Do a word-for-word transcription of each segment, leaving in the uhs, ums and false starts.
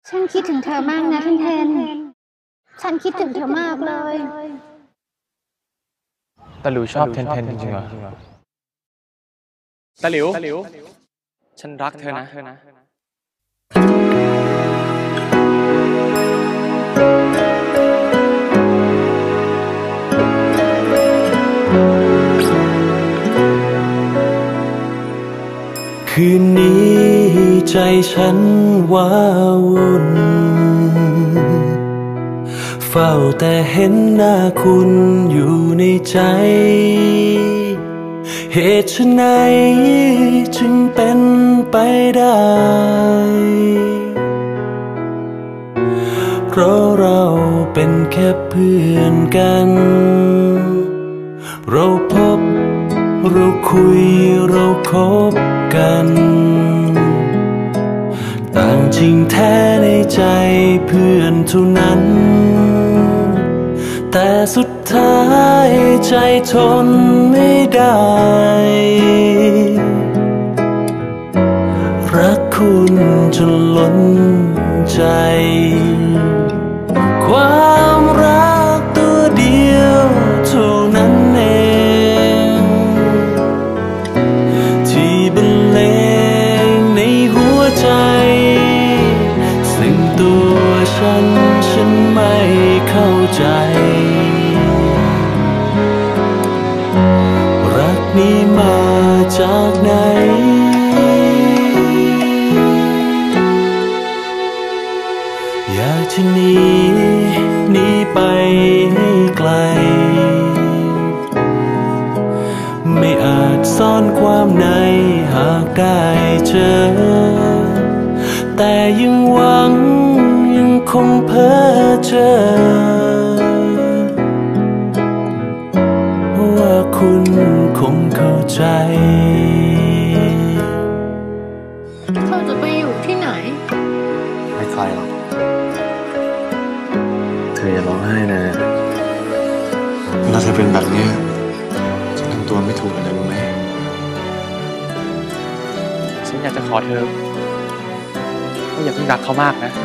ฉันคิดถึงเธอมากนะเทนเทนฉันคิดถึงเธอมากเลยตาหลิวชอบเทนเทนจริงเหรอตาหลิวฉันรักเธอนะคืนนี้ใจฉันว้าวุ่นเฝ้าแต่เห็นหน้าคุณอยู่ในใจเหตุไฉนจึงเป็นไปได้เพราะเราเป็นแค่เพื่อนกันเราพบเราคุยเราคบกันต่างจริงแท้ในใจเพื่อนเท่านั้นแต่สุดท้ายใจทนไม่ได้รักคุณจนล้นใจความรักตัวเดียวเท่านั้นเองที่บรรเลงในหัวใจซึ่งตัวฉันฉันไม่เข้าใจรักนี้มาจากไหนอยากจะหนีหนีไปให้ไกลไม่อาจซ่อนความในหากได้เจอแต่ยังหวังยังคงเพ้อเจอว่าคุณคงเข้าใจเธอจะไปอยู่ที่ไหนไม่ใครหรอกเธออย่าร้องไห้นะเวลาเธอเป็นแบบนี้ฉันทำตัวไม่ถูกเลยนะรู้ไหมฉันอยากจะขอเธอว่าอย่าเพิ่งรักเขามากนะ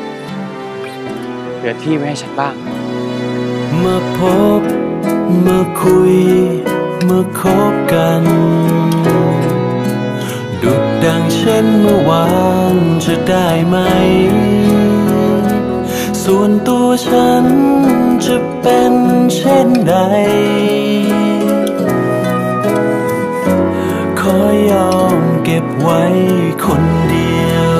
เหลือที่ไว้ให้ฉันบ้างมาพบมาคุยมาคบกันดุจดังเช่นเมื่อวานจะได้ไหมส่วนตัวฉันจะเป็นเช่นใดขอยอมเก็บไว้คนเดียว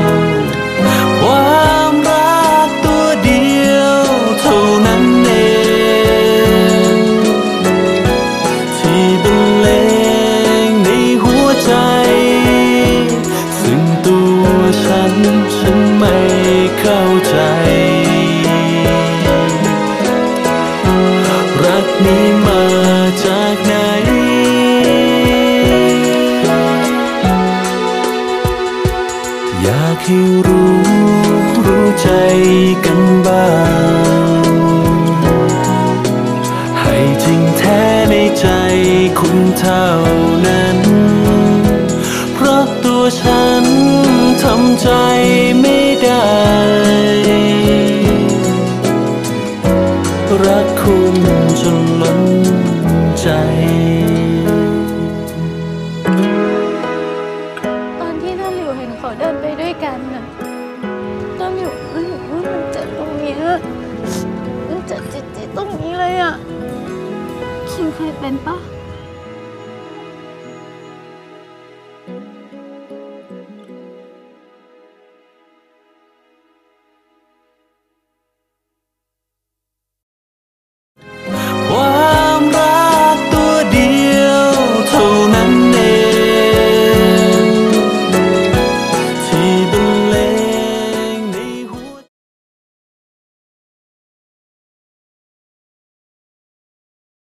ความรักตัวเดียวเท่านั้นเองที่บรรเลงในหัวใจซึ่งตัวฉันฉันไม่เข้าใจรักนี้มาจากไหนอยากให้รู้รู้ใจกันบ้างให้จริงแท้ในใจคุณเท่านั้นเพราะตัวฉันทำใจไม่ได้รักคุณจนล้นใจตอนที่น้าหลิวเห็นเขาเดินไปด้วยกันน่ะน้าหลิวรู้สึกว่ามันเจ็บตรงนี้มันเจ็บจิตๆตรงนี้เลยอ่ะคิมเคยเป็นปะ